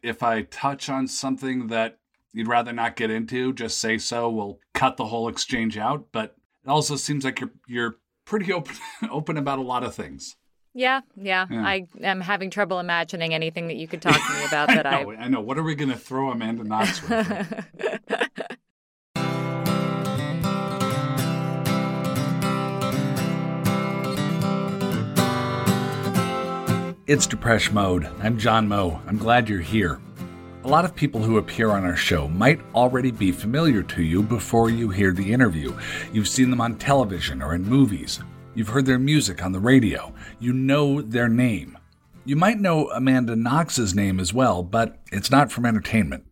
if I touch on something that you'd rather not get into, just say so. We'll cut the whole exchange out. But it also seems like you're pretty open about a lot of things. Yeah. I am having trouble imagining anything that you could talk to me about that I know. What are we going to throw Amanda Knox with? It's Depresh Mode. I'm John Moe. I'm glad you're here. A lot of people who appear on our show might already be familiar to you before you hear the interview. You've seen them on television or in movies. You've heard their music on the radio. You know their name. You might know Amanda Knox's name as well, but it's not from entertainment.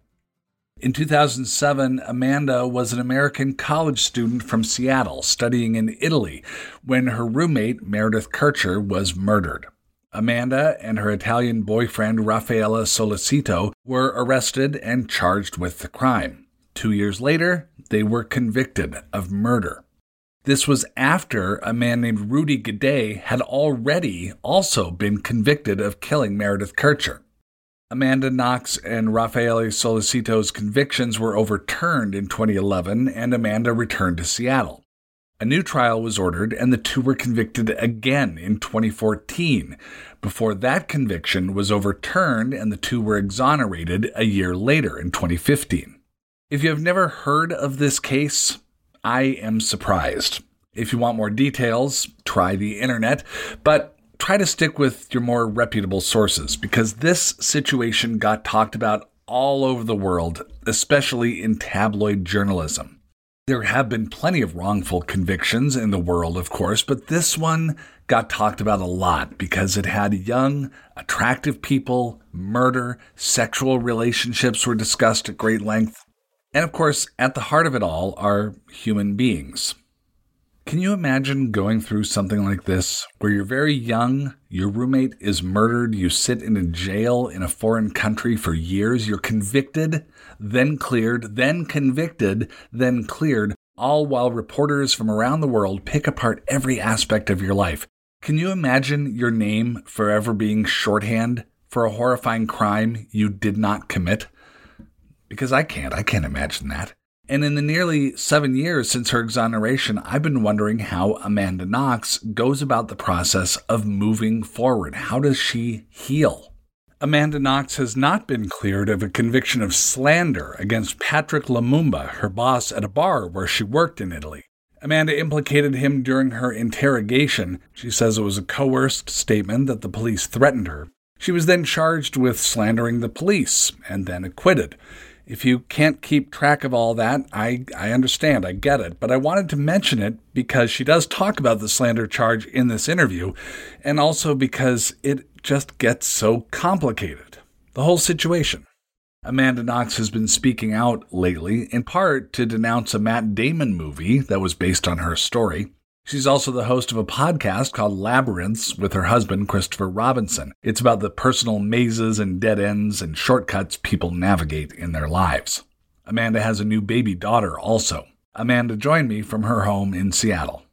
In 2007, Amanda was an American college student from Seattle studying in Italy when her roommate, Meredith Kercher, was murdered. Amanda and her Italian boyfriend, Raffaele Solicito, were arrested and charged with the crime. 2 years later, they were convicted of murder. This was after a man named Rudy Guede had already also been convicted of killing Meredith Kercher. Amanda Knox and Raffaele Solicito's convictions were overturned in 2011, and Amanda returned to Seattle. A new trial was ordered, and the two were convicted again in 2014, before that conviction was overturned and the two were exonerated a year later in 2015. If you have never heard of this case, I am surprised. If you want more details, try the internet, but try to stick with your more reputable sources, because this situation got talked about all over the world, especially in tabloid journalism. There have been plenty of wrongful convictions in the world, of course, but this one got talked about a lot because it had young, attractive people, murder, sexual relationships were discussed at great length. And of course, at the heart of it all are human beings. Can you imagine going through something like this, where you're very young, your roommate is murdered, you sit in a jail in a foreign country for years, you're convicted, then cleared, then convicted, then cleared, all while reporters from around the world pick apart every aspect of your life? Can you imagine your name forever being shorthand for a horrifying crime you did not commit? Because I can't imagine that. And in the nearly 7 years since her exoneration, I've been wondering how Amanda Knox goes about the process of moving forward. How does she heal? Amanda Knox has not been cleared of a conviction of slander against Patrick Lumumba, her boss at a bar where she worked in Italy. Amanda implicated him during her interrogation. She says it was a coerced statement that the police threatened her. She was then charged with slandering the police and then acquitted. If you can't keep track of all that, I understand, I get it, but I wanted to mention it because she does talk about the slander charge in this interview, and also because it just gets so complicated. The whole situation. Amanda Knox has been speaking out lately, in part to denounce a Matt Damon movie that was based on her story. She's also the host of a podcast called Labyrinths with her husband, Christopher Robinson. It's about the personal mazes and dead ends and shortcuts people navigate in their lives. Amanda has a new baby daughter also. Amanda joined me from her home in Seattle.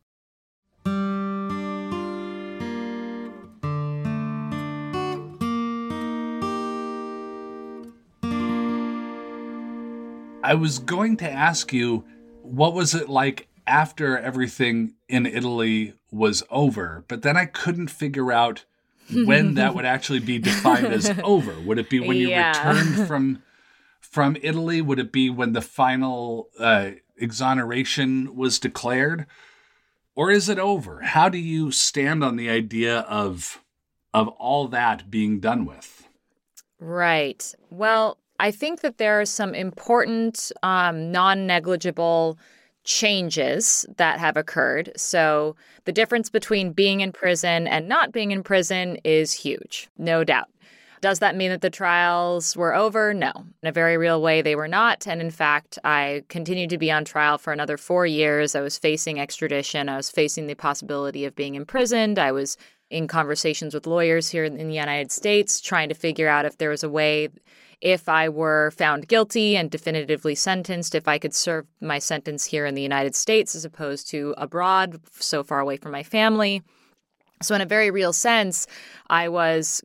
I was going to ask you, what was it like after everything in Italy was over, but then I couldn't figure out when that would actually be defined as over. Would it be when you returned from Italy? Would it be when the final exoneration was declared? Or is it over? How do you stand on the idea of all that being done with? Right. Well, I think that there are some important non-negligible changes that have occurred. So the difference between being in prison and not being in prison is huge, no doubt. Does that mean that the trials were over? No. In a very real way, they were not. And in fact, I continued to be on trial for another 4 years. I was facing extradition. I was facing the possibility of being imprisoned. I was in conversations with lawyers here in the United States, trying to figure out if there was a way, if I were found guilty and definitively sentenced, if I could serve my sentence here in the United States as opposed to abroad, so far away from my family. So in a very real sense, I was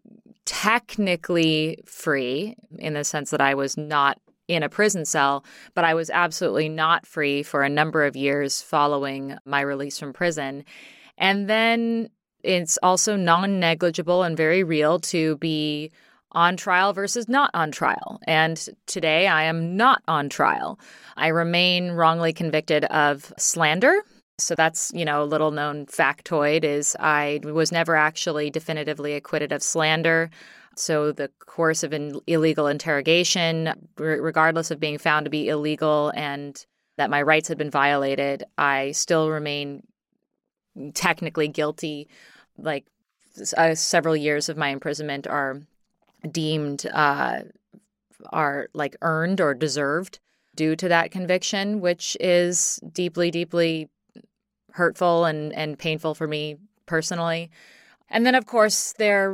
technically free in the sense that I was not in a prison cell, but I was absolutely not free for a number of years following my release from prison. And then it's also non-negligible and very real to be on trial versus not on trial. And today I am not on trial. I remain wrongly convicted of slander. So that's, a little known factoid is I was never actually definitively acquitted of slander. So the course of an illegal interrogation, regardless of being found to be illegal and that my rights had been violated, I still remain technically guilty. Like several years of my imprisonment are deemed are like earned or deserved due to that conviction, which is deeply, deeply hurtful and painful for me personally. And then, of course,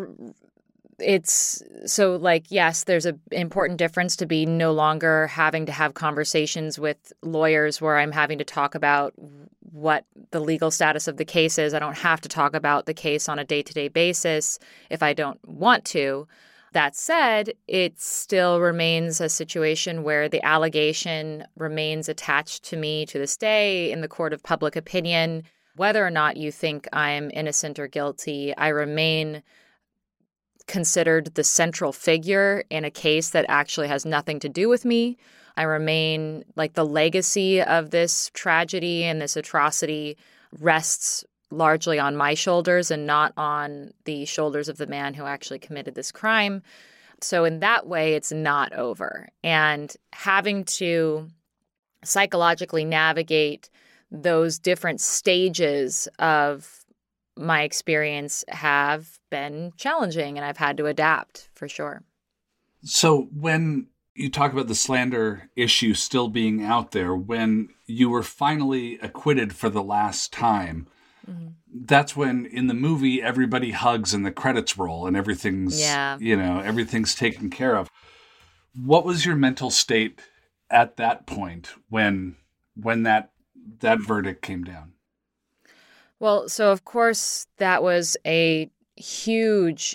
yes, there's an important difference to be no longer having to have conversations with lawyers where I'm having to talk about what the legal status of the case is. I don't have to talk about the case on a day-to-day basis if I don't want to. That said, it still remains a situation where the allegation remains attached to me to this day in the court of public opinion. Whether or not you think I'm innocent or guilty, I remain considered the central figure in a case that actually has nothing to do with me. I remain like the legacy of this tragedy and this atrocity rests largely on my shoulders and not on the shoulders of the man who actually committed this crime. So in that way, it's not over. And having to psychologically navigate those different stages of my experience have been challenging, and I've had to adapt for sure. So when you talk about the slander issue still being out there, when you were finally acquitted for the last time, that's when in the movie everybody hugs and the credits roll and everything's everything's taken care of. What was your mental state at that point when that verdict came down? Well, so of course that was a huge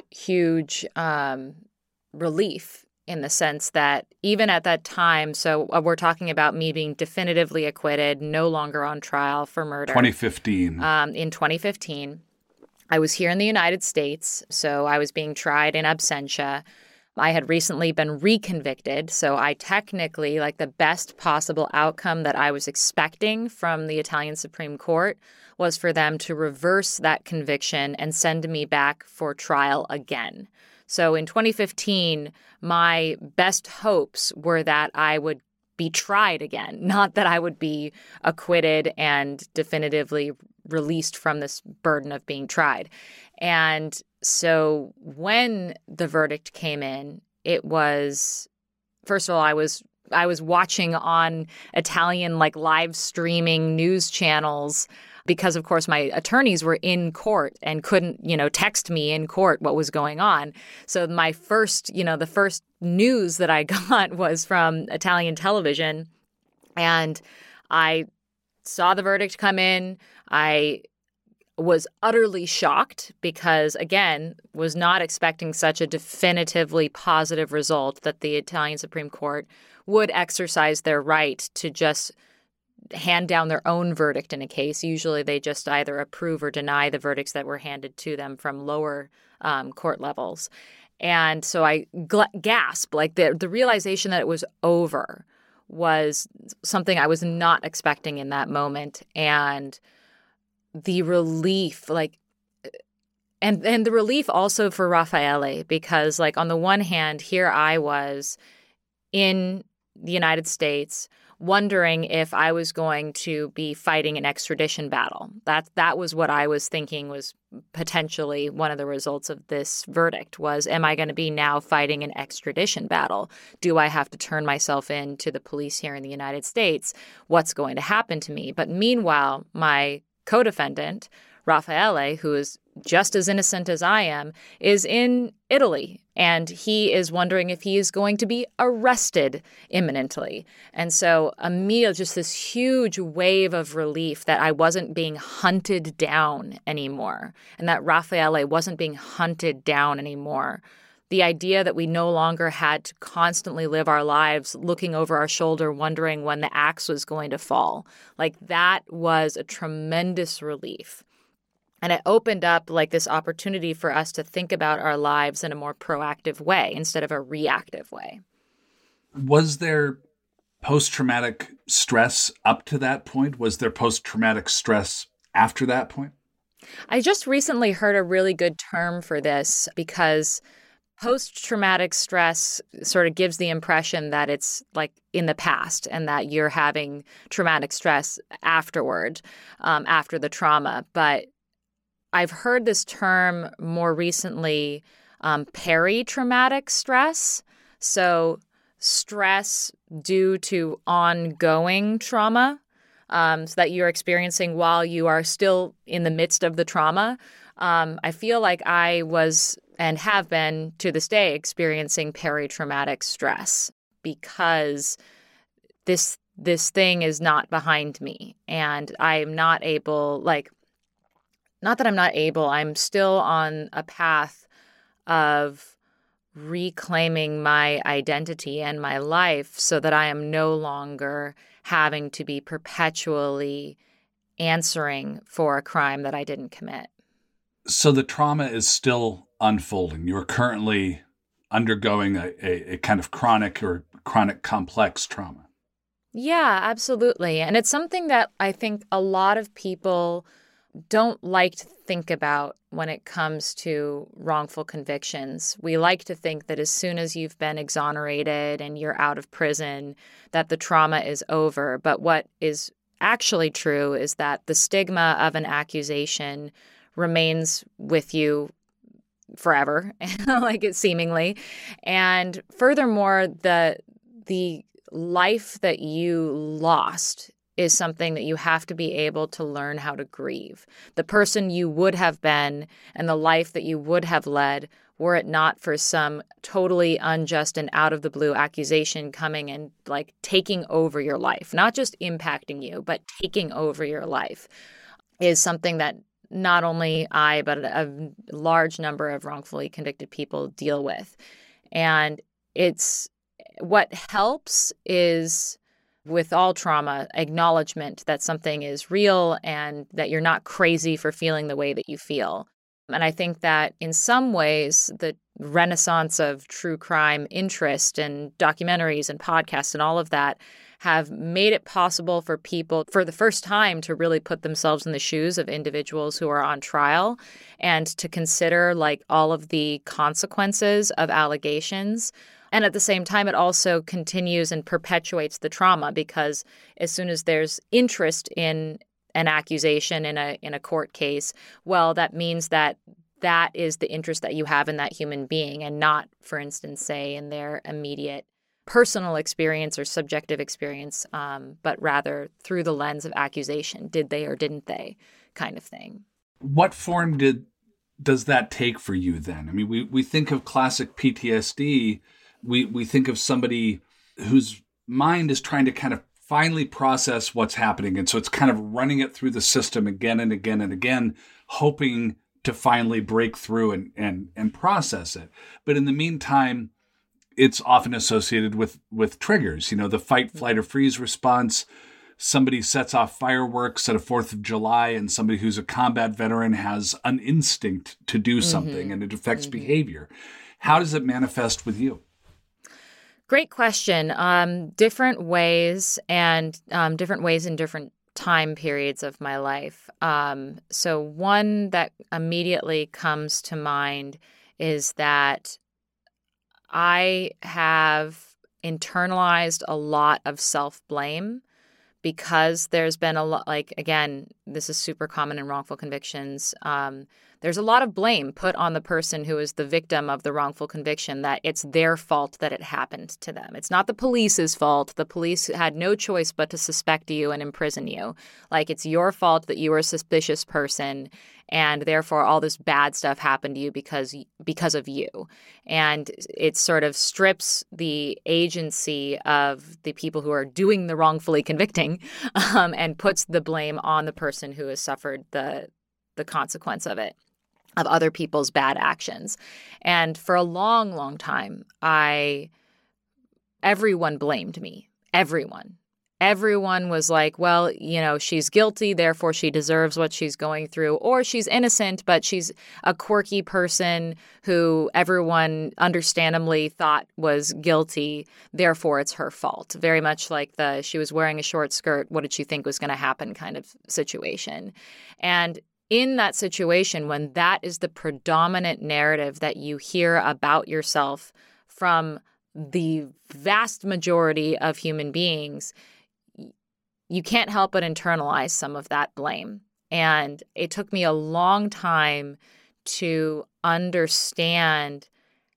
relief in the sense that even at that time, so we're talking about me being definitively acquitted, no longer on trial for murder. 2015. In 2015, I was here in the United States, so I was being tried in absentia. I had recently been reconvicted, so I technically, like the best possible outcome that I was expecting from the Italian Supreme Court was for them to reverse that conviction and send me back for trial again. So in 2015, my best hopes were that I would be tried again, not that I would be acquitted and definitively released from this burden of being tried. And so when the verdict came in, it was, first of all, I was watching on Italian live streaming news channels because, of course, my attorneys were in court and couldn't, text me in court what was going on. So my first, the first news that I got was from Italian television. And I saw the verdict come in. I was utterly shocked because, again, was not expecting such a definitively positive result that the Italian Supreme Court would exercise their right to just hand down their own verdict in a case. Usually they just either approve or deny the verdicts that were handed to them from lower court levels. And so I gasped, the realization that it was over was something I was not expecting in that moment. And the relief, and the relief also for Raffaele, because on the one hand, here I was in the United States wondering if I was going to be fighting an extradition battle. That was what I was thinking was potentially one of the results of this verdict was, am I going to be now fighting an extradition battle? Do I have to turn myself in to the police here in the United States? What's going to happen to me? But meanwhile, my co-defendant, Raffaele, who is just as innocent as I am, is in Italy. And he is wondering if he is going to be arrested imminently. And so immediately, just this huge wave of relief that I wasn't being hunted down anymore and that Raffaele wasn't being hunted down anymore. the idea that we no longer had to constantly live our lives looking over our shoulder, wondering when the axe was going to fall. Like, that was a tremendous relief. And it opened up like this opportunity for us to think about our lives in a more proactive way instead of a reactive way. Was there post-traumatic stress up to that point? Was there post-traumatic stress after that point? I just recently heard a really good term for this because post-traumatic stress sort of gives the impression that it's like in the past and that you're having traumatic stress afterward, after the trauma. But I've heard this term more recently, peri-traumatic stress. So stress due to ongoing trauma, so that you're experiencing while you are still in the midst of the trauma. I feel like I was and have been to this day experiencing peri-traumatic stress because this thing is not behind me, and I'm not able, like, not that I'm not able, I'm still on a path of reclaiming my identity and my life so that I am no longer having to be perpetually answering for a crime that I didn't commit. So the trauma is still unfolding. You're currently undergoing a kind of chronic complex trauma. Yeah, absolutely. And it's something that I think a lot of people don't like to think about when it comes to wrongful convictions. We like to think that as soon as you've been exonerated and you're out of prison, that the trauma is over. But what is actually true is that the stigma of an accusation remains with you forever, like it seemingly. And furthermore, the life that you lost is something that you have to be able to learn how to grieve. The person you would have been and the life that you would have led were it not for some totally unjust and out of the blue accusation coming and like taking over your life, not just impacting you, but taking over your life, is something that not only I, but a large number of wrongfully convicted people deal with. And it's what helps is, with all trauma, acknowledgement that something is real and that you're not crazy for feeling the way that you feel. And I think that in some ways, the renaissance of true crime interest and documentaries and podcasts and all of that have made it possible for people for the first time to really put themselves in the shoes of individuals who are on trial and to consider like all of the consequences of allegations. And at the same time, it also continues and perpetuates the trauma because as soon as there's interest in an accusation in a court case, well, that means that that is the interest that you have in that human being and not, for instance, say in their immediate personal experience or subjective experience, but rather through the lens of accusation. Did they or didn't they kind of thing. What form does that take for you then? I mean, we think of classic PTSD. We think of somebody whose mind is trying to kind of finally process what's happening. And so it's kind of running it through the system again and again and again, hoping to finally break through and process it. But in the meantime, it's often associated with triggers, the fight, flight, or freeze response. Somebody sets off fireworks at a 4th of July and somebody who's a combat veteran has an instinct to do something and it affects behavior. How does it manifest with you? Great question. Different ways and different ways in different time periods of my life. So one that immediately comes to mind is that I have internalized a lot of self-blame because there's been a lot, like, again, this is super common in wrongful convictions. There's a lot of blame put on the person who is the victim of the wrongful conviction, that it's their fault that it happened to them. It's not the police's fault. The police had no choice but to suspect you and imprison you. Like, it's your fault that you were a suspicious person, and therefore all this bad stuff happened to you because of you. And it sort of strips the agency of the people who are doing the wrongfully convicting and puts the blame on the person who has suffered the consequence of it. of other people's bad actions. And for a long, long time, everyone blamed me. Everyone. Everyone was like, well, she's guilty, therefore she deserves what she's going through, or she's innocent, but she's a quirky person who everyone understandably thought was guilty, therefore it's her fault. Very much like she was wearing a short skirt, what did she think was going to happen kind of situation. And in that situation, when that is the predominant narrative that you hear about yourself from the vast majority of human beings, you can't help but internalize some of that blame. And it took me a long time to understand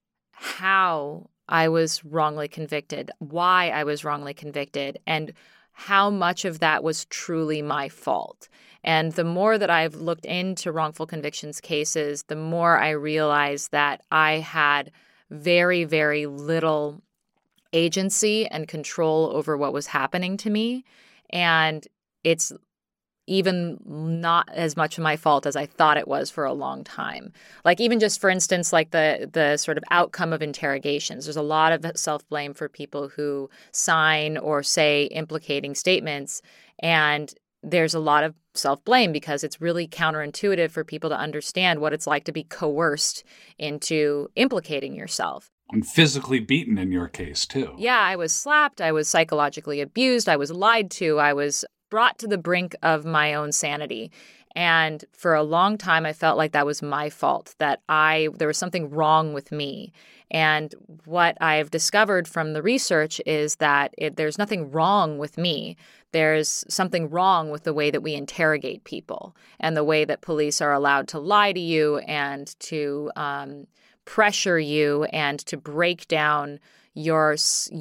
how I was wrongly convicted, why I was wrongly convicted, and how much of that was truly my fault. And the more that I've looked into wrongful convictions cases, the more I realized that I had very, very little agency and control over what was happening to me. And it's even not as much my fault as I thought it was for a long time. Like even just, for instance, like the sort of outcome of interrogations. There's a lot of self-blame for people who sign or say implicating statements. And there's a lot of self-blame because it's really counterintuitive for people to understand what it's like to be coerced into implicating yourself. And physically beaten in your case, too. Yeah, I was slapped. I was psychologically abused. I was lied to. I was brought to the brink of my own sanity. And for a long time, I felt like that was my fault, that there was something wrong with me. And what I've discovered from the research is that there's nothing wrong with me. There's something wrong with the way that we interrogate people and the way that police are allowed to lie to you and to pressure you and to break down your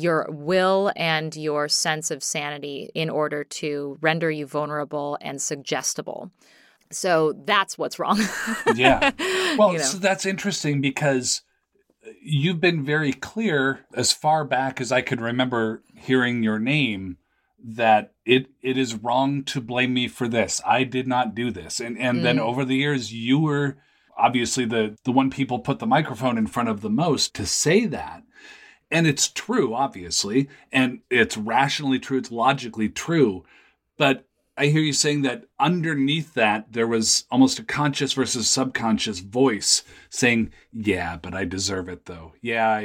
will and your sense of sanity in order to render you vulnerable and suggestible. So that's what's wrong. Yeah. Well, so that's interesting because you've been very clear as far back as I could remember hearing your name that it is wrong to blame me for this. I did not do this. And then over the years, you were obviously the one people put the microphone in front of the most to say that. And it's true, obviously, and it's rationally true, it's logically true. But I hear you saying that underneath that, there was almost a conscious versus subconscious voice saying, yeah, but I deserve it though. Yeah,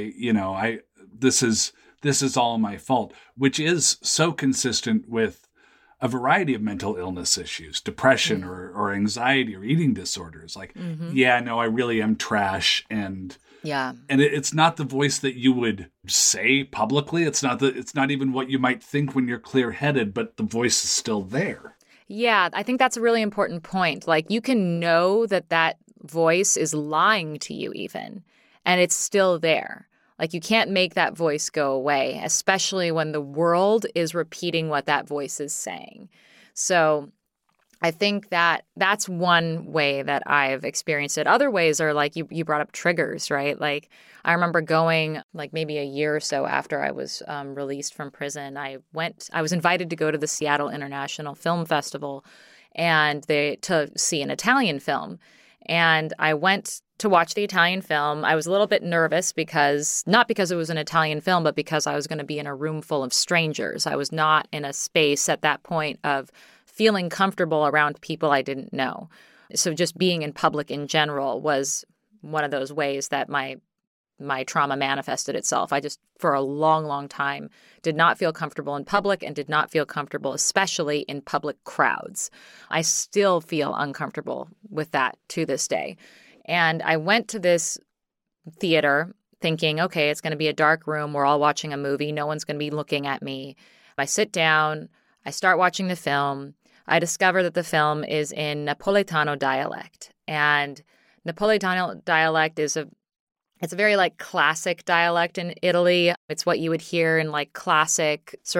this is all my fault, which is so consistent with a variety of mental illness issues, depression or anxiety or eating disorders. Like, yeah, no, I really am trash. And it's not the voice that you would say publicly. It's not even what you might think when you're clear-headed, but the voice is still there. Yeah, I think that's a really important point. Like you can know that voice is lying to you even, and it's still there. Like you can't make that voice go away, especially when the world is repeating what that voice is saying. So I think that that's one way that I've experienced it. Other ways are like you brought up triggers, right? Like I remember going like maybe a year or so after I was released from prison, I was invited to go to the Seattle International Film Festival and to see an Italian film. And I went to watch the Italian film. I was a little bit nervous not because it was an Italian film, but because I was going to be in a room full of strangers. I was not in a space at that point of feeling comfortable around people I didn't know. So just being in public in general was one of those ways that my trauma manifested itself. I just, for a long, long time, did not feel comfortable in public and did not feel comfortable, especially in public crowds. I still feel uncomfortable with that to this day. And I went to this theater thinking, okay, it's going to be a dark room. We're all watching a movie. No one's going to be looking at me. I sit down. I start watching the film. I discover that the film is in Napoletano dialect. And Napoletano dialect it's a very like classic dialect in Italy. It's what you would hear in like classic sort of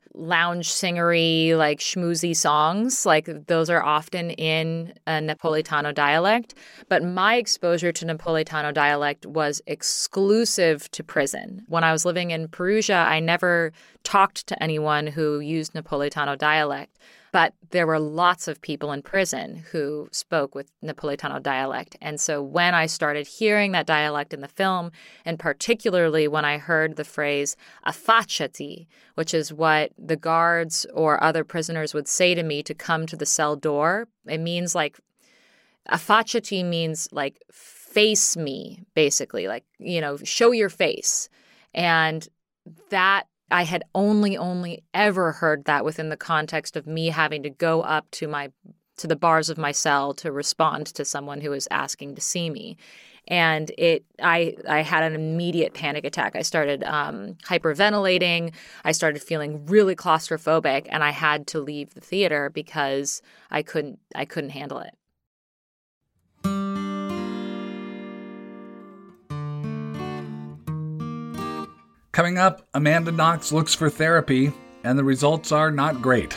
lounge singery, like schmoozy songs. Like those are often in a Napolitano dialect. But my exposure to Napolitano dialect was exclusive to prison. When I was living in Perugia, I never talked to anyone who used Napolitano dialect. But there were lots of people in prison who spoke with Napolitano dialect. And so when I started hearing that dialect in the film, and particularly when I heard the phrase affacciati, which is what the guards or other prisoners would say to me to come to the cell door, it means like, affacciati means like face me, basically, like, show your face. And that I had only ever heard that within the context of me having to go up to the bars of my cell to respond to someone who was asking to see me. And I had an immediate panic attack. I started hyperventilating. I started feeling really claustrophobic, and I had to leave the theater because I couldn't handle it. Coming up, Amanda Knox looks for therapy, and the results are not great.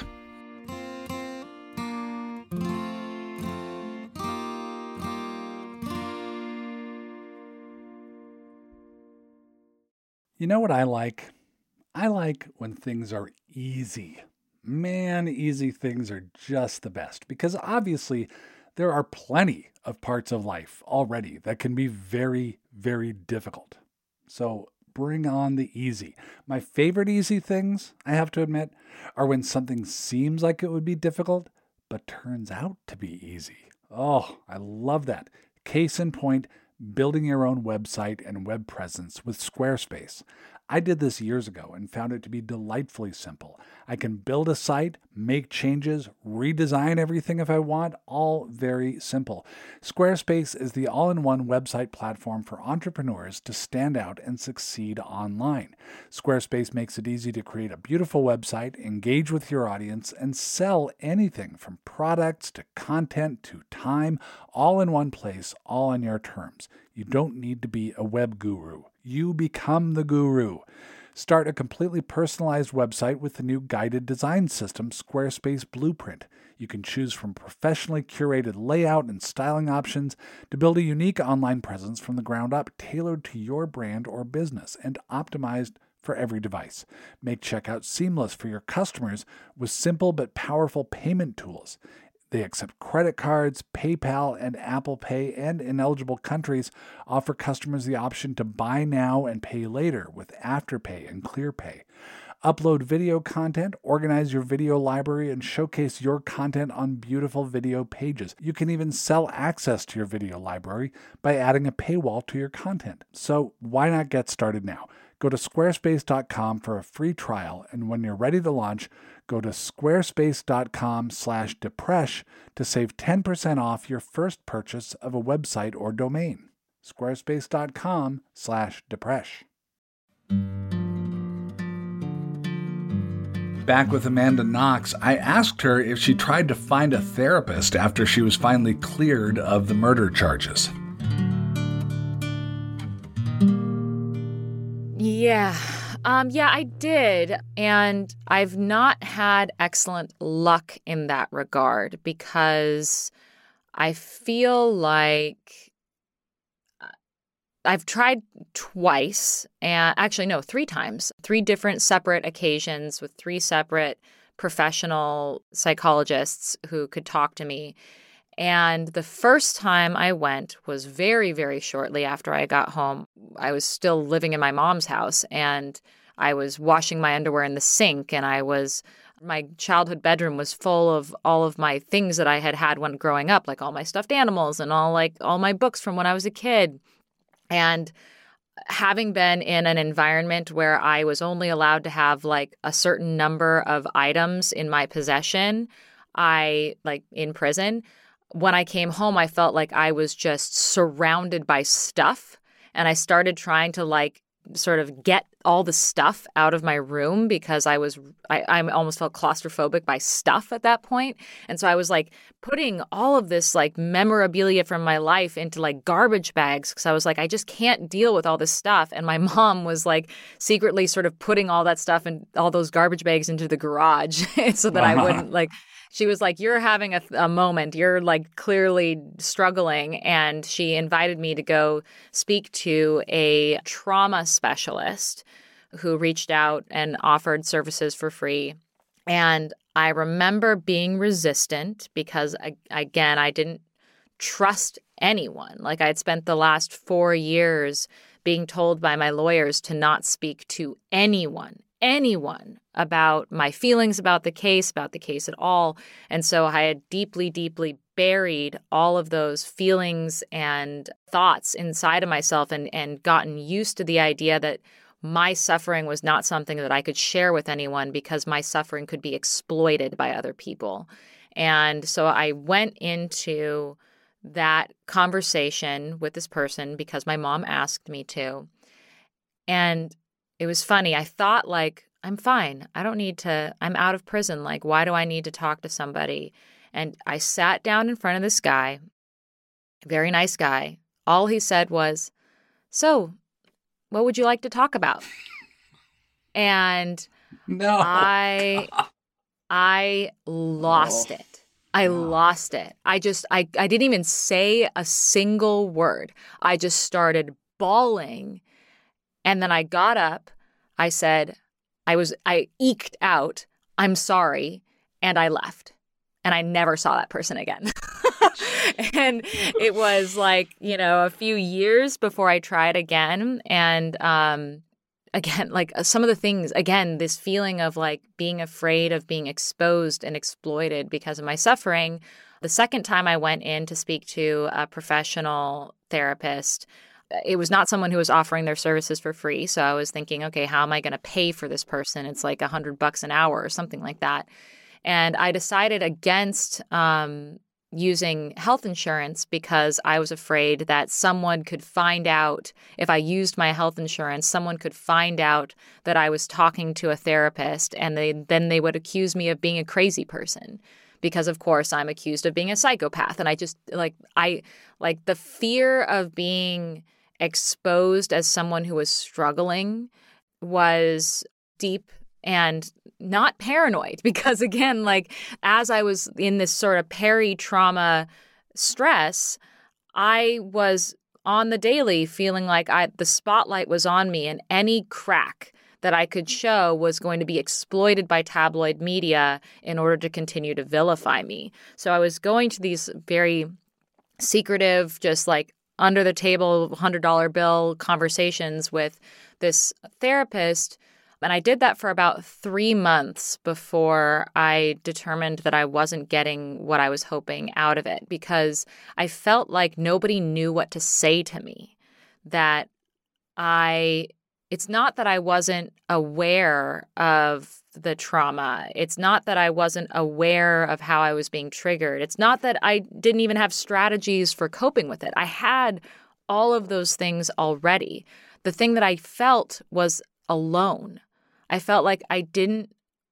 You know what I like? I like when things are easy. Man, easy things are just the best, because obviously there are plenty of parts of life already that can be very, very difficult. So bring on the easy. My favorite easy things, I have to admit, are when something seems like it would be difficult, but turns out to be easy. Oh, I love that. Case in point, building your own website and web presence with Squarespace. I did this years ago and found it to be delightfully simple. I can build a site, make changes, redesign everything if I want, all very simple. Squarespace is the all-in-one website platform for entrepreneurs to stand out and succeed online. Squarespace makes it easy to create a beautiful website, engage with your audience, and sell anything from products to content to time, all in one place, all on your terms. You don't need to be a web guru. You become the guru. Start a completely personalized website with the new guided design system, Squarespace Blueprint. You can choose from professionally curated layout and styling options to build a unique online presence from the ground up, tailored to your brand or business and optimized for every device. Make checkout seamless for your customers with simple but powerful payment tools. They accept credit cards, PayPal, and Apple Pay, and in eligible countries offer customers the option to buy now and pay later with Afterpay and ClearPay. Upload video content, organize your video library, and showcase your content on beautiful video pages. You can even sell access to your video library by adding a paywall to your content. So why not get started now? Go to squarespace.com for a free trial, and when you're ready to launch, go to squarespace.com/depresh to save 10% off your first purchase of a website or domain. squarespace.com/depresh. Back with Amanda Knox, I asked her if she tried to find a therapist after she was finally cleared of the murder charges. Yeah, I did. And I've not had excellent luck in that regard because I feel like I've tried twice, and actually, no, 3 times, 3 different separate occasions with 3 separate professional psychologists who could talk to me. And the first time I went was very, very shortly after I got home. I was still living in my mom's house, and I was washing my underwear in the sink, and my childhood bedroom was full of all of my things that I had when growing up, like all my stuffed animals and all my books from when I was a kid. And having been in an environment where I was only allowed to have like a certain number of items in my possession, in prison, when I came home, I felt like I was just surrounded by stuff. And I started trying to sort of get all the stuff out of my room because I almost felt claustrophobic by stuff at that point. And so I was like putting all of this like memorabilia from my life into like garbage bags because I was like, I just can't deal with all this stuff. And my mom was like secretly sort of putting all that stuff and all those garbage bags into the garage so that I wouldn't like. She was like, you're having a moment. You're like clearly struggling. And she invited me to go speak to a trauma specialist who reached out and offered services for free. And I remember being resistant because, again, I didn't trust anyone. Like I had spent the last 4 years being told by my lawyers to not speak to anyone about my feelings about the case at all. And so I had deeply, deeply buried all of those feelings and thoughts inside of myself and gotten used to the idea that my suffering was not something that I could share with anyone because my suffering could be exploited by other people. And so I went into that conversation with this person because my mom asked me to. And it was funny. I thought like, I'm fine. I'm out of prison. Like, why do I need to talk to somebody? And I sat down in front of this guy, very nice guy. All he said was, so what would you like to talk about? And No. I lost it. I lost it. I didn't even say a single word. I just started bawling. And then I got up. I said, I eked out, I'm sorry, and I left. And I never saw that person again. And it was like, a few years before I tried again. And again, like some of the things, again, this feeling of like being afraid of being exposed and exploited because of my suffering. The second time I went in to speak to a professional therapist, it was not someone who was offering their services for free. So I was thinking, okay, how am I going to pay for this person? It's like $100 an hour or something like that. And I decided against using health insurance because I was afraid that someone could find out if I used my health insurance, someone could find out that I was talking to a therapist and then they would accuse me of being a crazy person. Because, of course, I'm accused of being a psychopath. And I just the fear of being exposed as someone who was struggling was deep and not paranoid. Because, again, like as I was in this sort of peri-trauma stress, I was on the daily feeling like the spotlight was on me and any crack that I could show was going to be exploited by tabloid media in order to continue to vilify me. So I was going to these very secretive, just like under the table, $100 bill conversations with this therapist. And I did that for about 3 months before I determined that I wasn't getting what I was hoping out of it because I felt like nobody knew what to say to me, that it's not that I wasn't aware of the trauma. It's not that I wasn't aware of how I was being triggered. It's not that I didn't even have strategies for coping with it. I had all of those things already. The thing that I felt was alone. I felt like and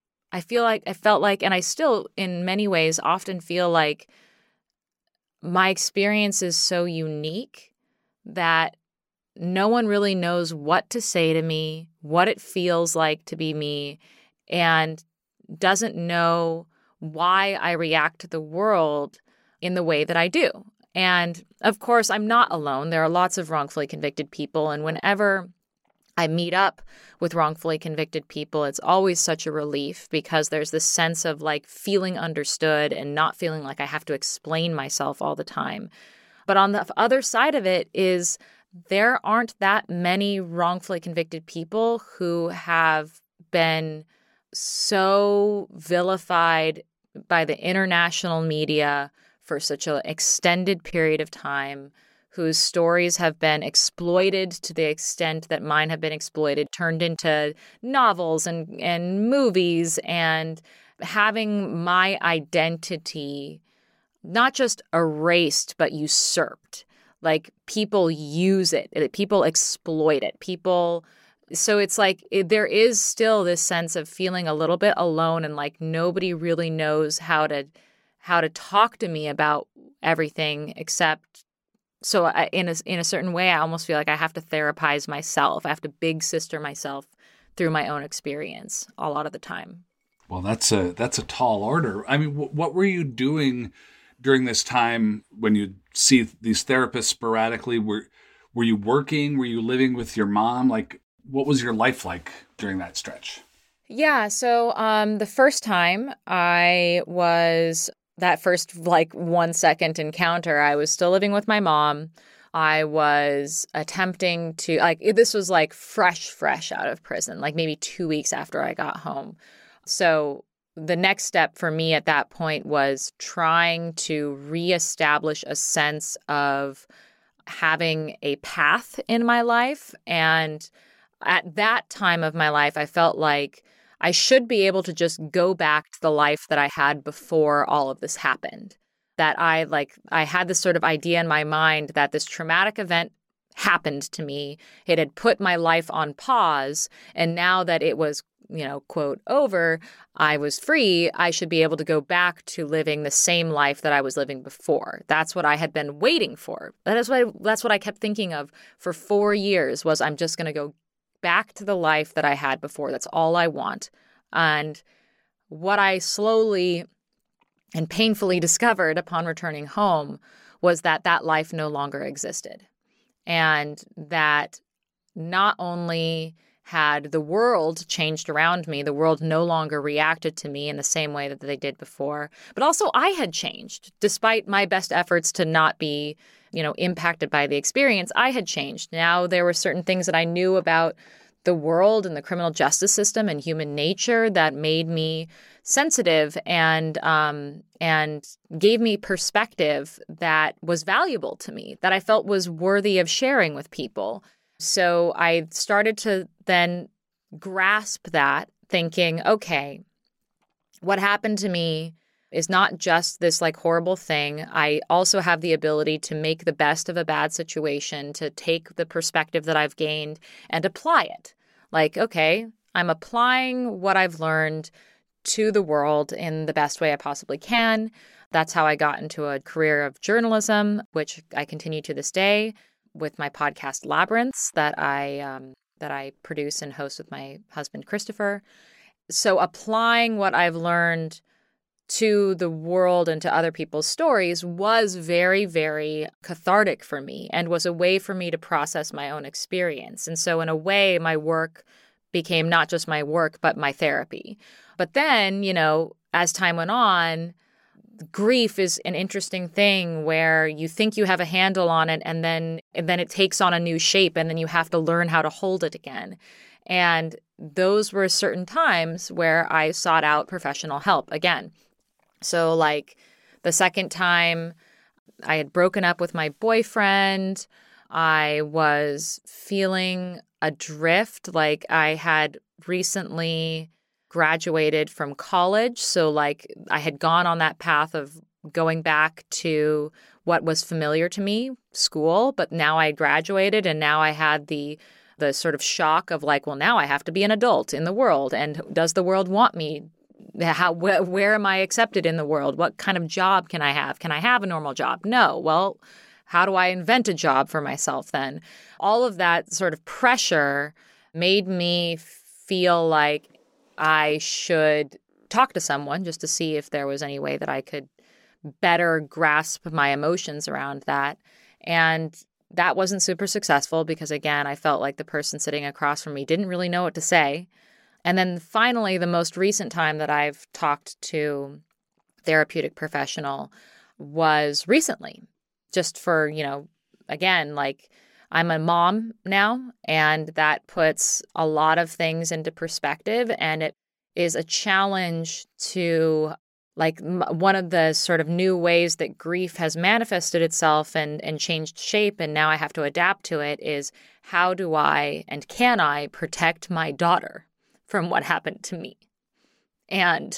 I still, in many ways, often feel like my experience is so unique that no one really knows what to say to me, what it feels like to be me, and doesn't know why I react to the world in the way that I do. And of course, I'm not alone. There are lots of wrongfully convicted people. And whenever I meet up with wrongfully convicted people, it's always such a relief because there's this sense of like feeling understood and not feeling like I have to explain myself all the time. But on the other side of it is there aren't that many wrongfully convicted people who have been so vilified by the international media for such an extended period of time, whose stories have been exploited to the extent that mine have been exploited, turned into novels and movies, and having my identity not just erased, but usurped. Like people use it, people exploit it, people So it's like there is still this sense of feeling a little bit alone and like nobody really knows how to talk to me about everything except in a certain way I almost feel like I have to therapize myself. I have to big sister myself through my own experience a lot of the time. Well, that's a tall order. I mean, what were you doing during this time when you see these therapists sporadically? Were you working? Were you living with your mom? Like, what was your life like during that stretch? Yeah. So the first time that first like 1 second encounter, I was still living with my mom. I was attempting to this was like fresh out of prison, like maybe 2 weeks after I got home. So the next step for me at that point was trying to reestablish a sense of having a path in my life. And at that time of my life, I felt like I should be able to just go back to the life that I had before all of this happened. That I had this sort of idea in my mind that this traumatic event happened to me. It had put my life on pause. And now that it was, quote, over, I was free, I should be able to go back to living the same life that I was living before. That's what I had been waiting for. That's what I kept thinking of for 4 years was I'm just going to go back to the life that I had before. That's all I want. And what I slowly and painfully discovered upon returning home was that life no longer existed. And that not only had the world changed around me, the world no longer reacted to me in the same way that they did before, but also I had changed. Despite my best efforts to not be, impacted by the experience, I had changed. Now there were certain things that I knew about the world and the criminal justice system and human nature that made me sensitive and gave me perspective that was valuable to me, that I felt was worthy of sharing with people. So I started to then grasp that, thinking, okay, what happened to me is not just this like horrible thing. I also have the ability to make the best of a bad situation, to take the perspective that I've gained and apply it. Like, okay, I'm applying what I've learned to the world in the best way I possibly can. That's how I got into a career of journalism, which I continue to this day with my podcast Labyrinths that I produce and host with my husband, Christopher. So applying what I've learned to the world and to other people's stories was very, very cathartic for me and was a way for me to process my own experience. And so in a way, my work became not just my work, but my therapy. But then, as time went on, grief is an interesting thing where you think you have a handle on it and then it takes on a new shape and then you have to learn how to hold it again. And those were certain times where I sought out professional help again. So like the second time I had broken up with my boyfriend, I was feeling adrift. Like I had recently graduated from college. So like I had gone on that path of going back to what was familiar to me, school, but now I graduated and now I had the sort of shock of like, well, now I have to be an adult in the world. And does the world want me? Where am I accepted in the world? What kind of job can I have? Can I have a normal job? No. Well, how do I invent a job for myself then? All of that sort of pressure made me feel like I should talk to someone just to see if there was any way that I could better grasp my emotions around that. And that wasn't super successful because, again, I felt like the person sitting across from me didn't really know what to say. And then finally, the most recent time that I've talked to therapeutic professional was recently, just for, again, like I'm a mom now, and that puts a lot of things into perspective. And it is a challenge to one of the sort of new ways that grief has manifested itself and changed shape, and now I have to adapt to it, is how do I and can I protect my daughter from what happened to me? And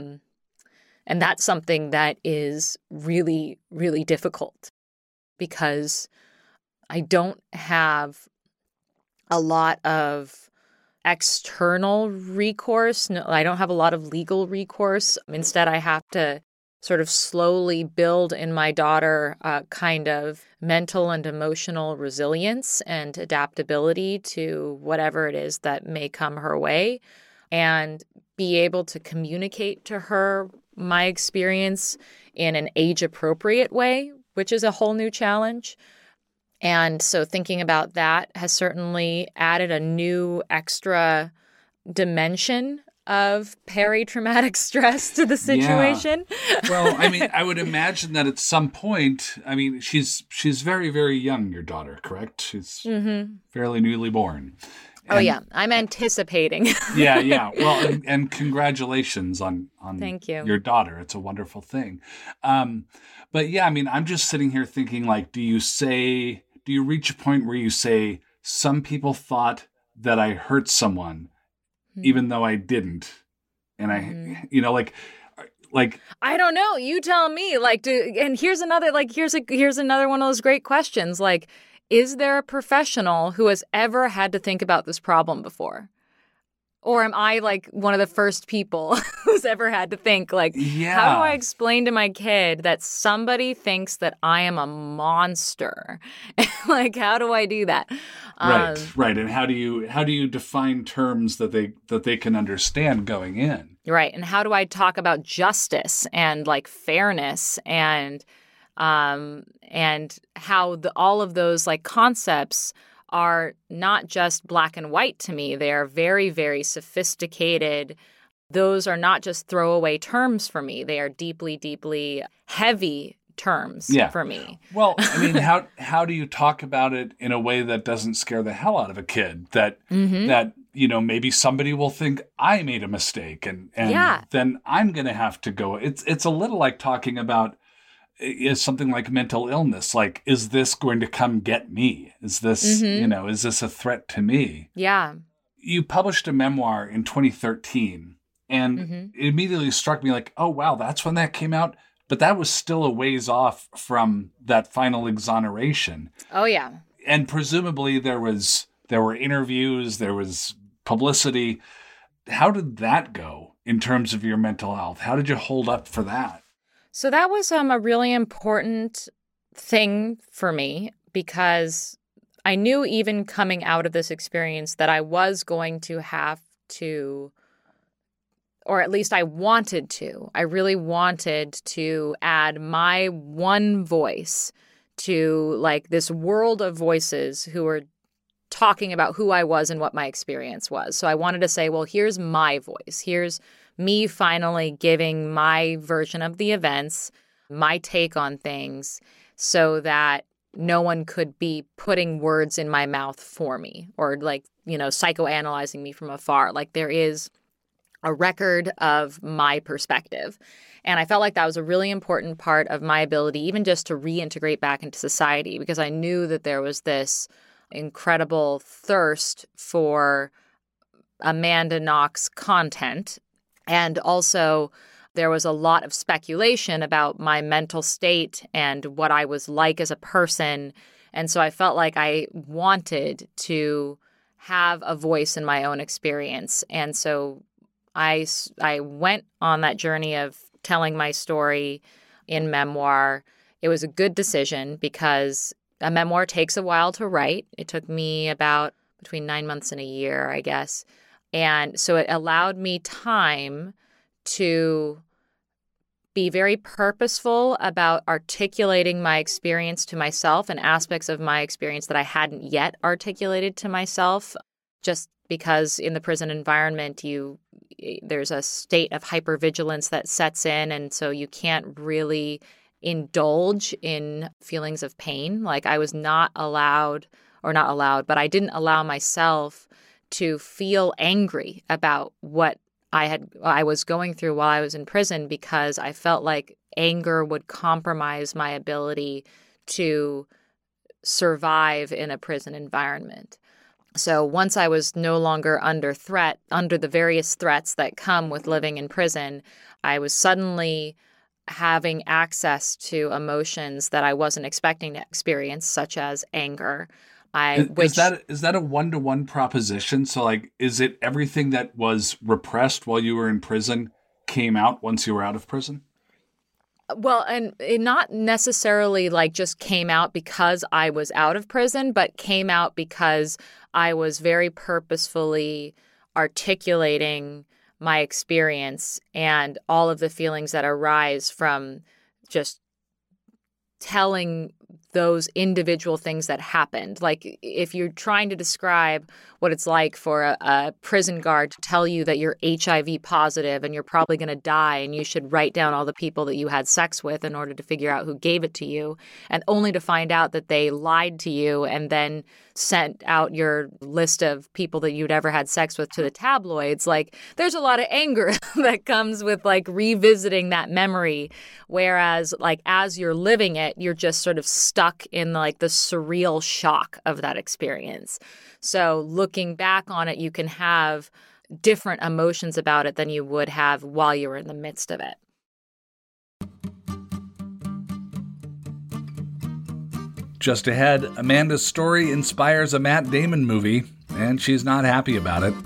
that's something that is really, really difficult because I don't have a lot of external recourse. No, I don't have a lot of legal recourse. Instead, I have to sort of slowly build in my daughter a kind of mental and emotional resilience and adaptability to whatever it is that may come her way, and be able to communicate to her my experience in an age-appropriate way, which is a whole new challenge. And so thinking about that has certainly added a new extra dimension of peri-traumatic stress to the situation. Yeah. Well, I mean, I would imagine that at some point, I mean, she's very, very young, your daughter, correct? She's fairly newly born. And, yeah. I'm anticipating. Yeah. Well, and congratulations on Thank you. Your daughter. It's a wonderful thing. But yeah, I mean, I'm just sitting here thinking, like, do you reach a point where you say, some people thought that I hurt someone, even though I didn't? And I, like, I don't know. You tell me. And here's another one of those great questions. Like, is there a professional who has ever had to think about this problem before? Or am I like one of the first people who's ever had to think, how do I explain to my kid that somebody thinks that I am a monster? How do I do that? Right. And how do you define terms that they can understand going in? Right. And how do I talk about justice and fairness and how all of those concepts are not just black and white to me. They are very, very sophisticated. Those are not just throwaway terms for me. They are deeply, deeply heavy terms for me. Well, I mean, how do you talk about it in a way that doesn't scare the hell out of a kid? That maybe somebody will think I made a mistake and then I'm going to have to go. It's a little like talking about is something like mental illness. Like, is this going to come get me? Is this, is this a threat to me? Yeah. You published a memoir in 2013 and it immediately struck me like, oh, wow, that's when that came out. But that was still a ways off from that final exoneration. Oh, yeah. And presumably there were interviews, there was publicity. How did that go in terms of your mental health? How did you hold up for that? So that was a really important thing for me because I knew even coming out of this experience that I was going to have to, or at least I wanted to, I really wanted to add my one voice to this world of voices who were talking about who I was and what my experience was. So I wanted to say, well, here's my voice. Here's me finally giving my version of the events, my take on things, so that no one could be putting words in my mouth for me or psychoanalyzing me from afar. There is a record of my perspective. And I felt like that was a really important part of my ability, even just to reintegrate back into society, because I knew that there was this incredible thirst for Amanda Knox content. And also, there was a lot of speculation about my mental state and what I was like as a person. And so I felt like I wanted to have a voice in my own experience. And so I went on that journey of telling my story in memoir. It was a good decision because a memoir takes a while to write. It took me about between 9 months and a year, I guess. And so it allowed me time to be very purposeful about articulating my experience to myself and aspects of my experience that I hadn't yet articulated to myself, just because in the prison environment, there's a state of hypervigilance that sets in, and so you can't really indulge in feelings of pain. I was not allowed, but I didn't allow myself to feel angry about what I was going through while I was in prison, because I felt like anger would compromise my ability to survive in a prison environment. So once I was no longer under threat, under the various threats that come with living in prison, I was suddenly having access to emotions that I wasn't expecting to experience, such as anger. Is that a one-to-one proposition? So, like, is it everything that was repressed while you were in prison came out once you were out of prison? Well, and it not necessarily like just came out because I was out of prison, but came out because I was very purposefully articulating my experience and all of the feelings that arise from just telling those individual things that happened. Like if you're trying to describe what it's like for a prison guard to tell you that you're HIV positive and you're probably going to die and you should write down all the people that you had sex with in order to figure out who gave it to you, and only to find out that they lied to you and then sent out your list of people that you'd ever had sex with to the tabloids. Like there's a lot of anger that comes with like revisiting that memory. Whereas like as you're living it, you're just sort of stuck in like the surreal shock of that experience. So looking back on it, you can have different emotions about it than you would have while you were in the midst of it. Just ahead, Amanda's story inspires a Matt Damon movie, and she's not happy about it.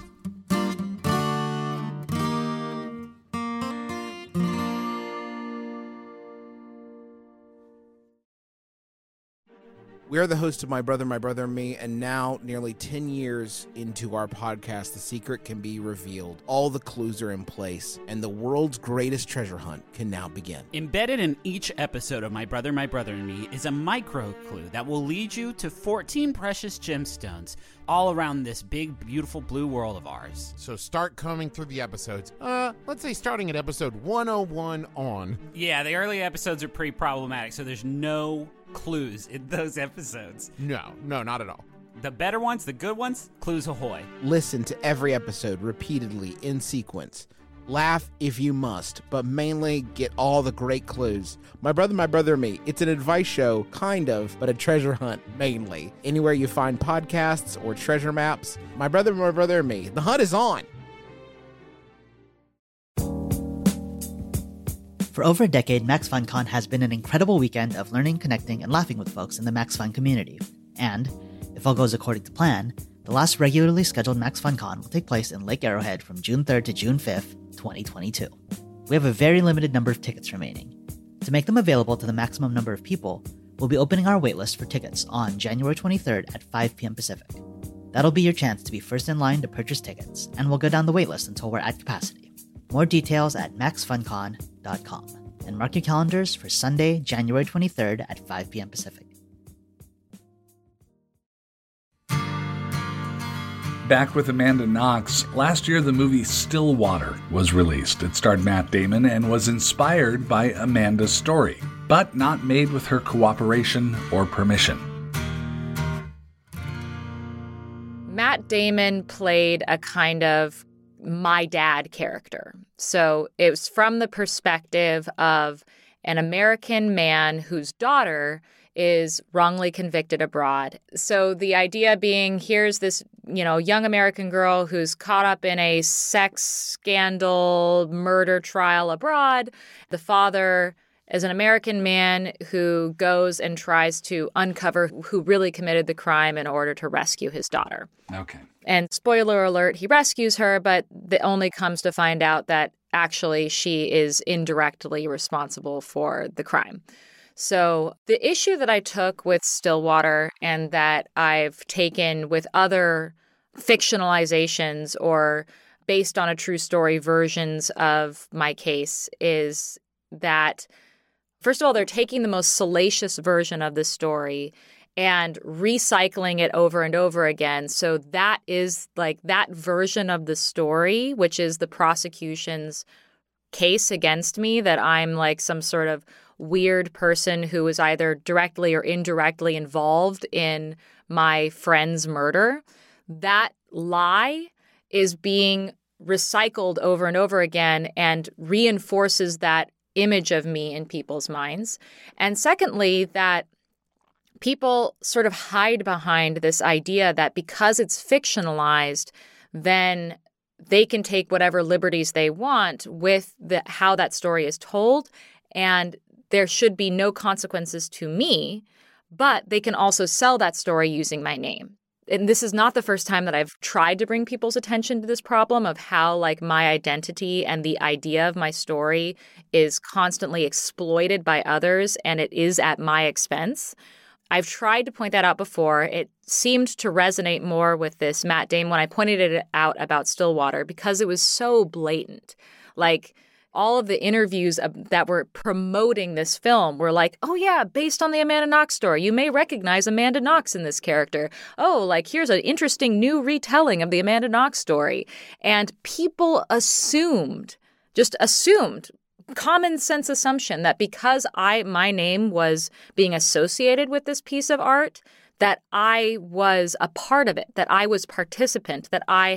We are the hosts of My Brother, and Me, and now, nearly 10 years into our podcast, the secret can be revealed. All the clues are in place, and the world's greatest treasure hunt can now begin. Embedded in each episode of My Brother, and Me is a micro clue that will lead you to 14 precious gemstones all around this big, beautiful blue world of ours. So start coming through the episodes. Let's say starting at episode 101 on. Yeah, the early episodes are pretty problematic, so there's no clues in those episodes. No, not at all. The better ones, the good ones, clues ahoy. Listen to every episode repeatedly in sequence. Laugh if you must, but mainly get all the great clues. My Brother, and Me. It's an advice show, kind of, but a treasure hunt, mainly. Anywhere you find podcasts or treasure maps. My Brother, and Me. The hunt is on. For over a decade, Max FunCon has been an incredible weekend of learning, connecting, and laughing with folks in the Max Fun community. And, if all goes according to plan, the last regularly scheduled Max FunCon will take place in Lake Arrowhead from June 3rd to June 5th, 2022. We have a very limited number of tickets remaining. To make them available to the maximum number of people, we'll be opening our waitlist for tickets on January 23rd at 5 p.m. Pacific. That'll be your chance to be first in line to purchase tickets, and we'll go down the waitlist until we're at capacity. More details at maxfuncon.com. And mark your calendars for Sunday, January 23rd at 5 p.m. Pacific. Back with Amanda Knox, last year the movie Stillwater was released. It starred Matt Damon and was inspired by Amanda's story, but not made with her cooperation or permission. Matt Damon played a kind of my dad character. So it was from the perspective of an American man whose daughter is wrongly convicted abroad. So the idea being, here's this, young American girl who's caught up in a sex scandal, murder trial abroad. The father is an American man who goes and tries to uncover who really committed the crime in order to rescue his daughter. Okay. And spoiler alert, he rescues her, but it only comes to find out that actually she is indirectly responsible for the crime. So the issue that I took with Stillwater and that I've taken with other fictionalizations or based on a true story versions of my case is that, first of all, they're taking the most salacious version of the story and recycling it over and over again. So that is like that version of the story, which is the prosecution's case against me, that I'm like some sort of weird person who was either directly or indirectly involved in my friend's murder. That lie is being recycled over and over again and reinforces that image of me in people's minds. And secondly, that people sort of hide behind this idea that because it's fictionalized, then they can take whatever liberties they want with how that story is told, and there should be no consequences to me. But they can also sell that story using my name. And this is not the first time that I've tried to bring people's attention to this problem of how like my identity and the idea of my story is constantly exploited by others, and it is at my expense. I've tried to point that out before. It seemed to resonate more with this Matt Damon when I pointed it out about Stillwater because it was so blatant. Like, all of the interviews that were promoting this film were like, oh yeah, based on the Amanda Knox story. You may recognize Amanda Knox in this character. Oh, like here's an interesting new retelling of the Amanda Knox story. And people just assumed, common sense assumption that because my name was being associated with this piece of art, that I was a part of it, that I was participant, that I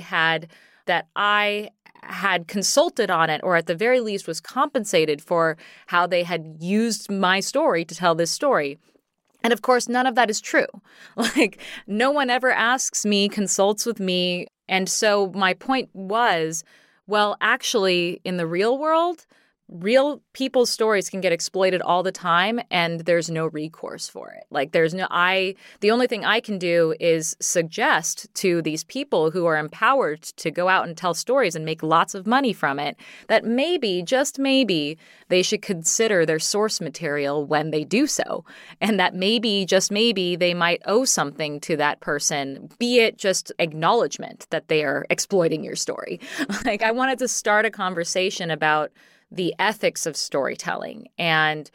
had consulted on it, or at the very least was compensated for how they had used my story to tell this story. And of course, none of that is true. Like, no one ever asks me, consults with me. And so my point was, well, actually, in the real world, real people's stories can get exploited all the time, and there's no recourse for it. Like, the only thing I can do is suggest to these people who are empowered to go out and tell stories and make lots of money from it that maybe, just maybe, they should consider their source material when they do so. And that maybe, just maybe, they might owe something to that person, be it just acknowledgement that they are exploiting your story. Like, I wanted to start a conversation about the ethics of storytelling and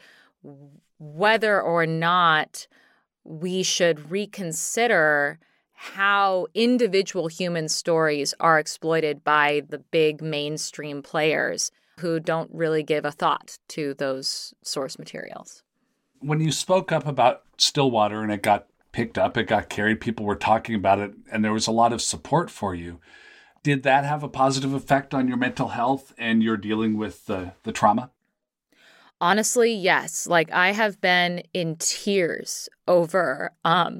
whether or not we should reconsider how individual human stories are exploited by the big mainstream players who don't really give a thought to those source materials. When you spoke up about Stillwater and it got picked up, it got carried, people were talking about it, and there was a lot of support for you. Did that have a positive effect on your mental health and your dealing with the trauma? Honestly, yes. Like, I have been in tears over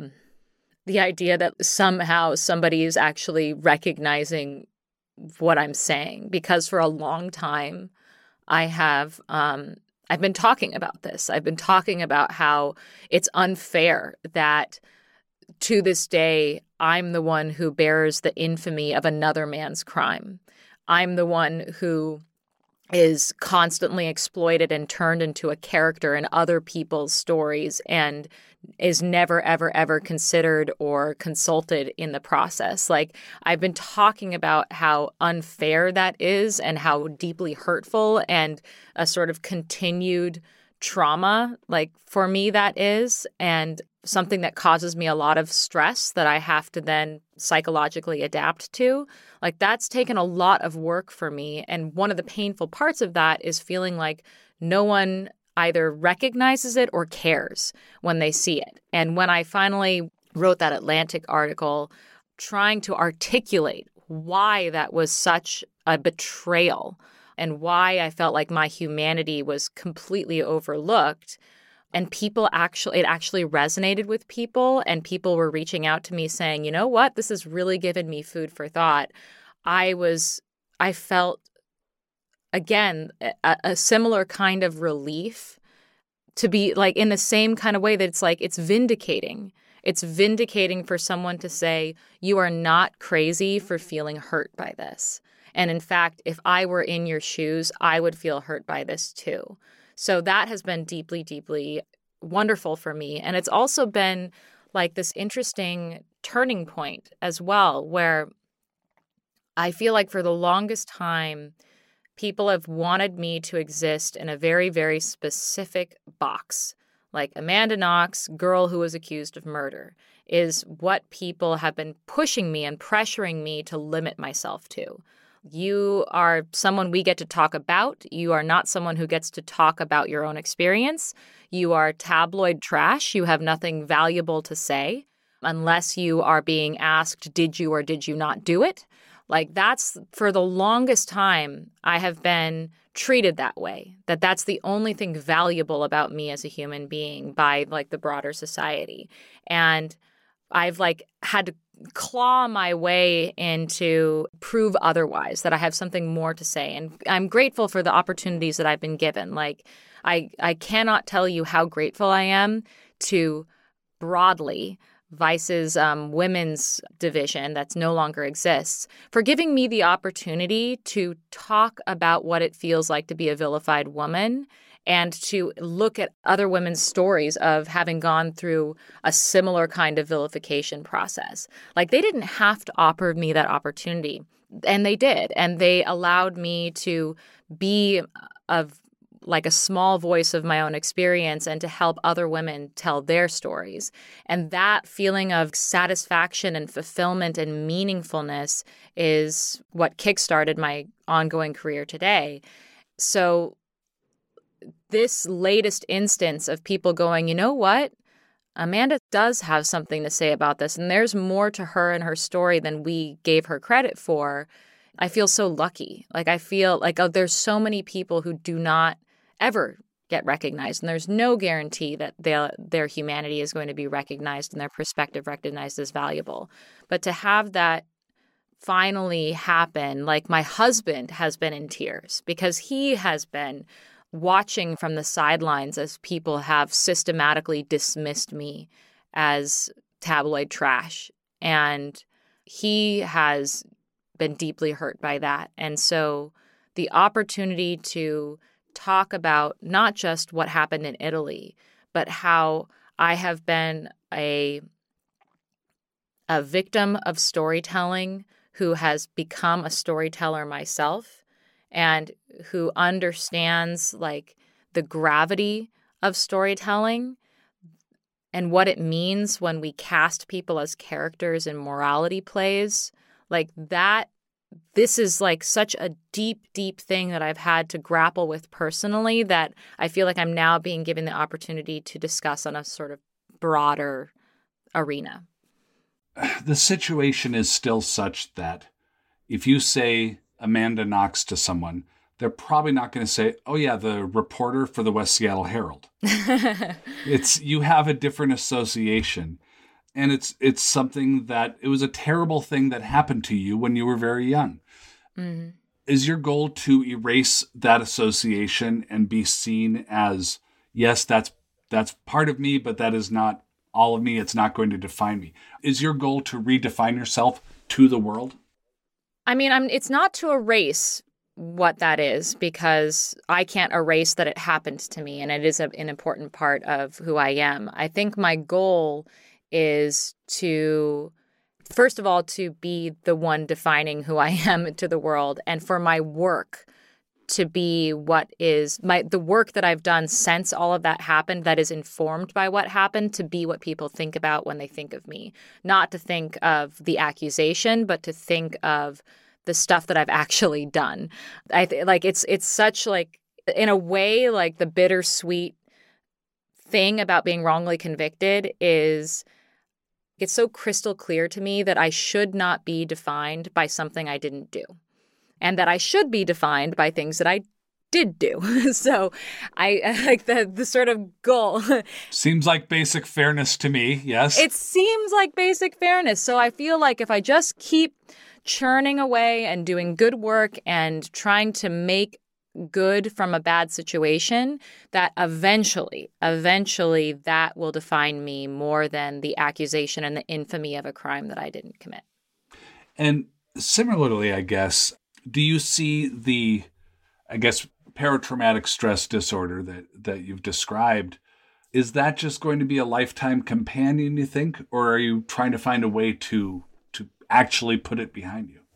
the idea that somehow somebody is actually recognizing what I'm saying. Because for a long time, I've been talking about this. I've been talking about how it's unfair that to this day, I'm the one who bears the infamy of another man's crime. I'm the one who is constantly exploited and turned into a character in other people's stories and is never, ever, ever considered or consulted in the process. Like, I've been talking about how unfair that is and how deeply hurtful and a sort of continued trauma, like, for me that is, and something that causes me a lot of stress that I have to then psychologically adapt to. Like, that's taken a lot of work for me. And one of the painful parts of that is feeling like no one either recognizes it or cares when they see it. And when I finally wrote that Atlantic article, trying to articulate why that was such a betrayal and why I felt like my humanity was completely overlooked, and it actually resonated with people, and people were reaching out to me saying, you know what, this has really given me food for thought. I felt, again, a similar kind of relief to be like in the same kind of way that it's like, it's vindicating. It's vindicating for someone to say, you are not crazy for feeling hurt by this. And in fact, if I were in your shoes, I would feel hurt by this too. So that has been deeply, deeply wonderful for me. And it's also been like this interesting turning point as well, where I feel like for the longest time, people have wanted me to exist in a very, very specific box. Like, Amanda Knox, girl who was accused of murder, is what people have been pushing me and pressuring me to limit myself to. You are someone we get to talk about. You are not someone who gets to talk about your own experience. You are tabloid trash. You have nothing valuable to say unless you are being asked, did you or did you not do it? Like, that's, for the longest time, I have been treated that way, that's the only thing valuable about me as a human being by, like, the broader society. And I've, like, had to claw my way into prove otherwise, that I have something more to say. And I'm grateful for the opportunities that I've been given. Like, I cannot tell you how grateful I am to broadly, Vice's women's division that's no longer exists, for giving me the opportunity to talk about what it feels like to be a vilified woman and to look at other women's stories of having gone through a similar kind of vilification process. Like, they didn't have to offer me that opportunity, and they did. And they allowed me to be like a small voice of my own experience and to help other women tell their stories. And that feeling of satisfaction and fulfillment and meaningfulness is what kickstarted my ongoing career today. So this latest instance of people going, you know what? Amanda does have something to say about this, and there's more to her and her story than we gave her credit for. I feel so lucky. Like, I feel like there's so many people who do not ever get recognized, and there's no guarantee that their humanity is going to be recognized and their perspective recognized as valuable. But to have that finally happen, like, my husband has been in tears because he has been watching from the sidelines as people have systematically dismissed me as tabloid trash, and he has been deeply hurt by that. And so the opportunity to talk about not just what happened in Italy, but how I have been a victim of storytelling who has become a storyteller myself and who understands like the gravity of storytelling and what it means when we cast people as characters in morality plays. Like that, this is like such a deep, deep thing that I've had to grapple with personally that I feel like I'm now being given the opportunity to discuss on a sort of broader arena. The situation is still such that if you say Amanda Knox to someone, they're probably not going to say, oh yeah, the reporter for the West Seattle Herald. You have a different association. And it's something that it was a terrible thing that happened to you when you were very young. Mm-hmm. Is your goal to erase that association and be seen as, yes, that's part of me, but that is not all of me. It's not going to define me. Is your goal to redefine yourself to the world? I mean, it's not to erase what that is, because I can't erase that it happened to me, and it is an important part of who I am. I think my goal is to, first of all, to be the one defining who I am to the world, and for my work to be what is the work that I've done since all of that happened, that is informed by what happened, to be what people think about when they think of me. Not to think of the accusation, but to think of the stuff that I've actually done. It's such like, in a way, like the bittersweet thing about being wrongly convicted is it's so crystal clear to me that I should not be defined by something I didn't do, and that I should be defined by things that I did do. So I like the sort of goal. Seems like basic fairness to me, yes. It seems like basic fairness. So I feel like if I just keep churning away and doing good work and trying to make good from a bad situation, that eventually that will define me more than the accusation and the infamy of a crime that I didn't commit. And similarly, I guess, do you see the, paratraumatic stress disorder that you've described, is that just going to be a lifetime companion, you think? Or are you trying to find a way to actually put it behind you?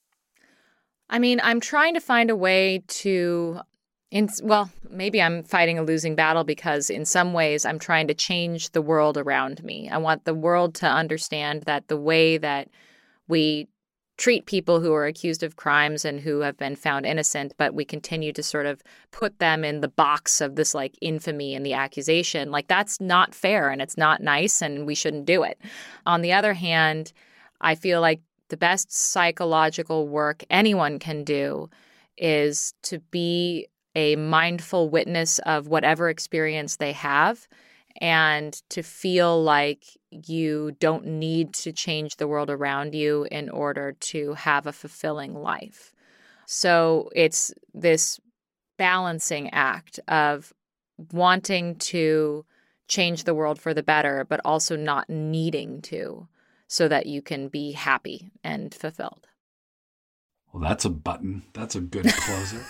I mean, I'm trying to find a way to, maybe I'm fighting a losing battle, because in some ways I'm trying to change the world around me. I want the world to understand that the way that we treat people who are accused of crimes and who have been found innocent, but we continue to sort of put them in the box of this like infamy and the accusation, like that's not fair and it's not nice and we shouldn't do it. On the other hand, I feel like the best psychological work anyone can do is to be a mindful witness of whatever experience they have, and to feel like you don't need to change the world around you in order to have a fulfilling life. So it's this balancing act of wanting to change the world for the better, but also not needing to, so that you can be happy and fulfilled. Well, that's a button. That's a good closer.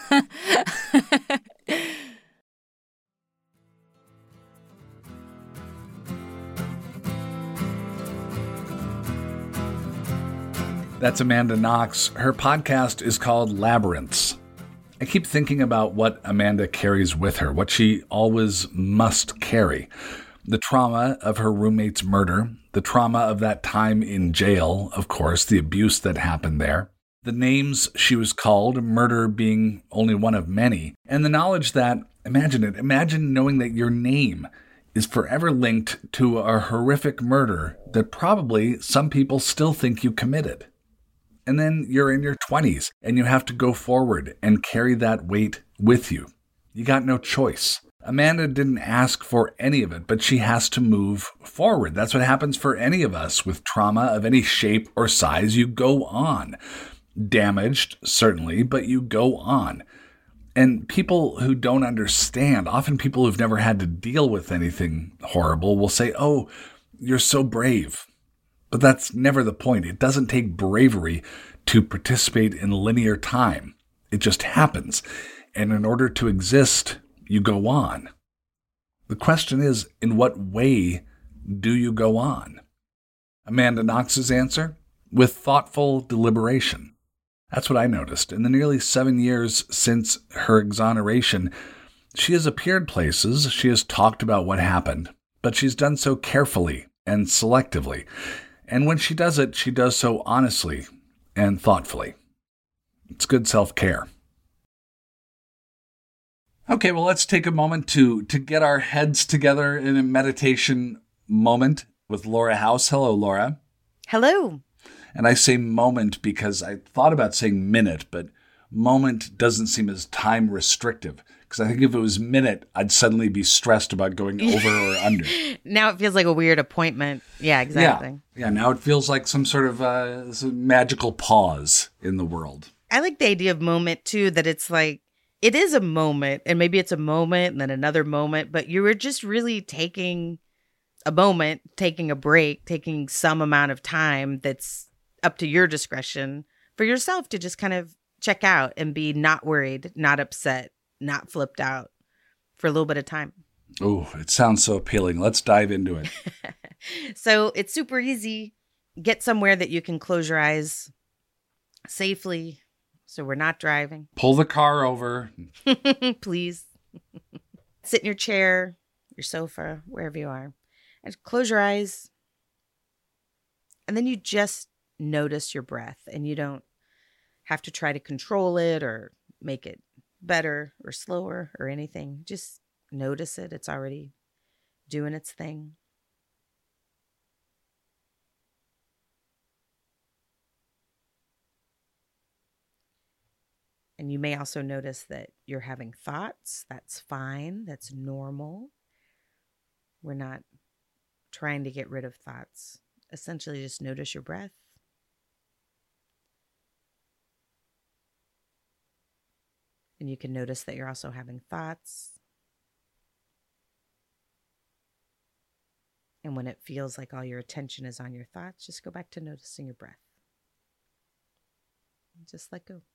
That's Amanda Knox. Her podcast is called Labyrinths. I keep thinking about what Amanda carries with her, what she always must carry. The trauma of her roommate's murder, the trauma of that time in jail, of course, the abuse that happened there, the names she was called, murder being only one of many, and the knowledge that, imagine knowing that your name is forever linked to a horrific murder that probably some people still think you committed. And then you're in your 20s and you have to go forward and carry that weight with you. You got no choice. Amanda didn't ask for any of it, but she has to move forward. That's what happens for any of us with trauma of any shape or size. You go on. Damaged, certainly, but you go on. And people who don't understand, often people who've never had to deal with anything horrible, will say, "Oh, you're so brave." But that's never the point. It doesn't take bravery to participate in linear time. It just happens. And in order to exist, you go on. The question is, in what way do you go on? Amanda Knox's answer? With thoughtful deliberation. That's what I noticed. In the nearly 7 years since her exoneration, she has appeared places, she has talked about what happened, but she's done so carefully and selectively. And when she does it, she does so honestly and thoughtfully. It's good self-care. Okay, well, let's take a moment to get our heads together in a meditation moment with Laura House. Hello, Laura. Hello. And I say moment because I thought about saying minute, but moment doesn't seem as time restrictive. Because I think if it was minute, I'd suddenly be stressed about going over or under. Now it feels like a weird appointment. Yeah, exactly. Yeah, now it feels like some sort of magical pause in the world. I like the idea of moment, too, that it's like, it is a moment, and maybe it's a moment and then another moment, but you were just really taking a moment, taking a break, taking some amount of time that's up to your discretion for yourself to just kind of check out and be not worried, not upset, not flipped out for a little bit of time. Oh, it sounds so appealing. Let's dive into it. So it's super easy. Get somewhere that you can close your eyes safely so we're not driving. Pull the car over. Please. Sit in your chair, your sofa, wherever you are. And close your eyes. And then you just notice your breath. And you don't have to try to control it or make it better or slower or anything. Just notice it. It's already doing its thing. And you may also notice that you're having thoughts. That's fine. That's normal. We're not trying to get rid of thoughts. Essentially, just notice your breath. And you can notice that you're also having thoughts. And when it feels like all your attention is on your thoughts, just go back to noticing your breath. Just let go.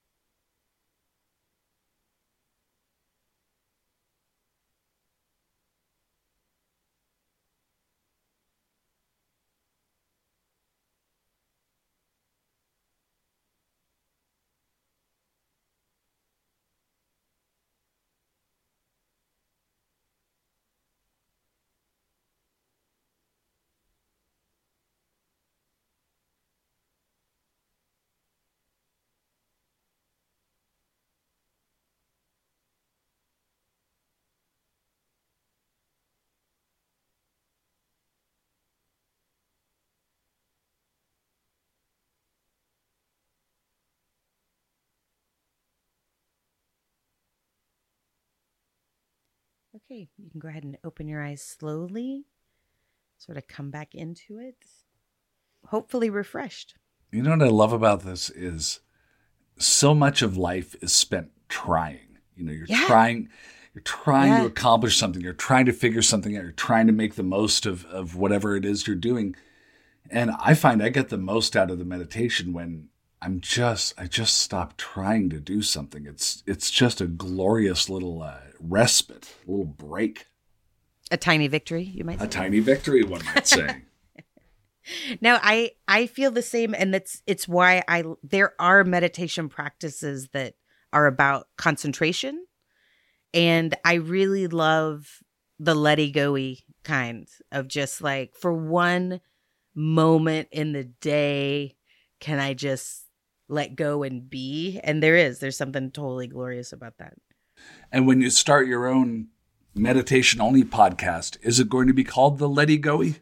Okay, you can go ahead and open your eyes slowly, sort of come back into it, hopefully refreshed. You know what I love about this is so much of life is spent trying. You know, you're You're trying to accomplish something. You're trying to figure something out. You're trying to make the most of whatever it is you're doing. And I find I get the most out of the meditation when I just stop trying to do something. It's just a glorious little respite, a little break. A tiny victory, you might say. A tiny victory, one might say. Now, I feel the same, and it's why there are meditation practices that are about concentration, and I really love the let-go-y kind of just like, for one moment in the day, can I just let go and be? And there's something totally glorious about that. And when you start your own meditation-only podcast, is it going to be called the Let-Go-y?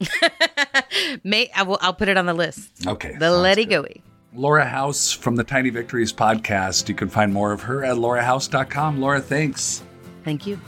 I'll put it on the list. Okay. The Let-Go-y. Laura House from the Tiny Victories podcast. You can find more of her at laurahouse.com. Laura, thanks. Thank you.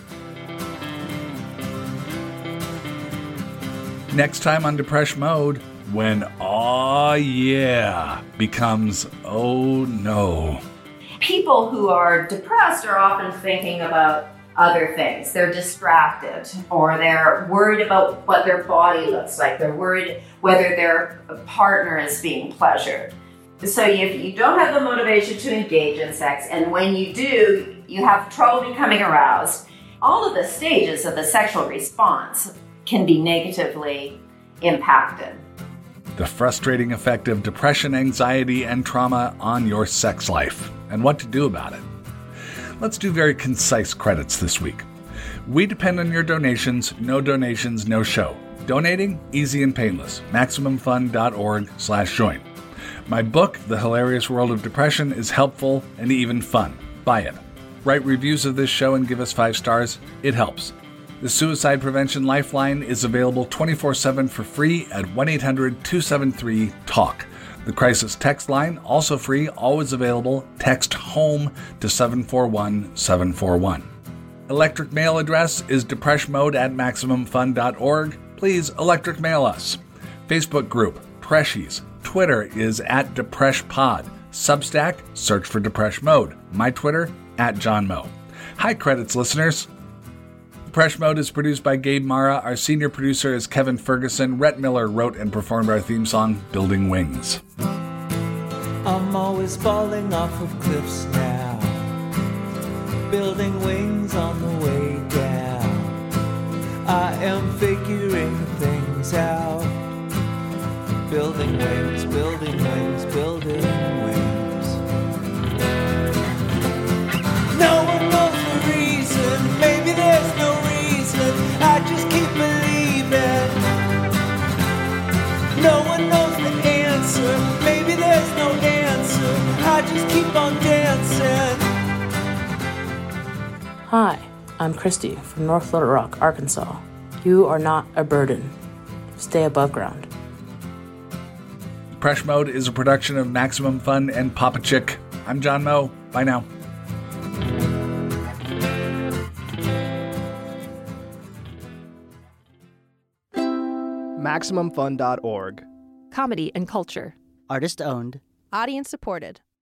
Next time on Depresh Mode, when "oh yeah" becomes "oh no." People who are depressed are often thinking about other things. They're distracted, or they're worried about what their body looks like. They're worried whether their partner is being pleasured. So if you don't have the motivation to engage in sex, and when you do, you have trouble becoming aroused, all of the stages of the sexual response can be negatively impacted. The frustrating effect of depression, anxiety, and trauma on your sex life, and what to do about it. Let's do very concise credits this week. We depend on your donations. No donations, no show. Donating, easy and painless. MaximumFun.org/join. My book, The Hilarious World of Depression, is helpful and even fun. Buy it. Write reviews of this show and give us 5 stars. It helps. The Suicide Prevention Lifeline is available 24/7 for free at 1-800-273-TALK. The crisis text line, also free, always available. Text HOME to 741-741. Electric mail address is depreshmode@maximumfun.org. Please electric mail us. Facebook group, Preshies. Twitter is @DepreshPod. Substack, search for Depresh Mode. My Twitter, @JohnMo. Hi, credits listeners. Depresh Mode is produced by Gabe Mara. Our senior producer is Kevin Ferguson. Rhett Miller wrote and performed our theme song, Building Wings. I'm always falling off of cliffs now, building wings on the way down. I am figuring things out, building wings, building wings, building wings. No one knows the reason, maybe there's no reason, I just keep believing. No one knows the answer, maybe there's no answer, I just keep on dancing. Hi, I'm Christy from North Little Rock, Arkansas. You are not a burden. Stay above ground. Depresh Mode is a production of Maximum Fun and Papa Chick. I'm John Moe. Bye now. MaximumFun.org. Comedy and culture. Artist owned. Audience supported.